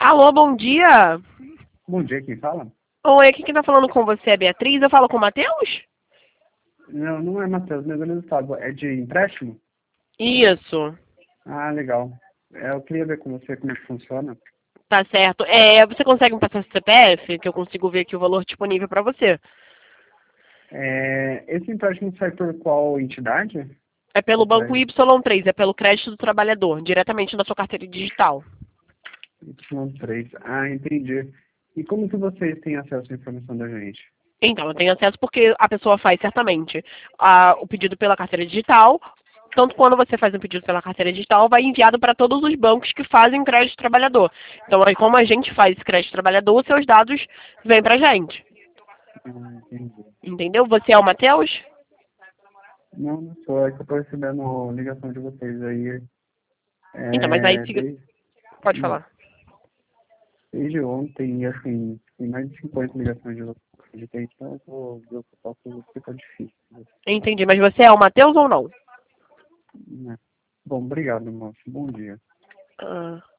Alô, bom dia. Bom dia, quem fala? Oi, aqui quem tá falando com você é Beatriz. Eu falo com o Matheus? Não, não é Matheus, meu nome é Gustavo. É de empréstimo? Isso, Ah, legal. Eu queria ver com você como é que funciona. tá certo. Você consegue me passar seu CPF, que eu consigo ver aqui o valor disponível para você? Esse empréstimo sai por qual entidade? É pelo Só Banco para Y3, é pelo crédito do trabalhador, diretamente na sua carteira digital. Y3. Ah, entendi. E como que vocês têm acesso à informação da gente? Então, eu tenho acesso porque a pessoa faz certamente o pedido pela carteira digital. Tanto quando você faz um pedido pela carteira digital, vai enviado para todos os bancos que fazem crédito trabalhador. Então, aí, como a gente faz crédito trabalhador, seus dados vêm para a gente. Ah, entendi. Entendeu? Você é o Matheus? Não, não sou. É que eu tô recebendo ligação de vocês aí. Então, mas aí Desde, pode falar. desde ontem, e assim, tem mais de 50 ligações de vocês. Então, eu vou ver o que eu posso fazer, porque tá difícil. Entendi. Mas você é o Matheus ou não? Né? Bom, obrigado, moço. Bom dia. Ah.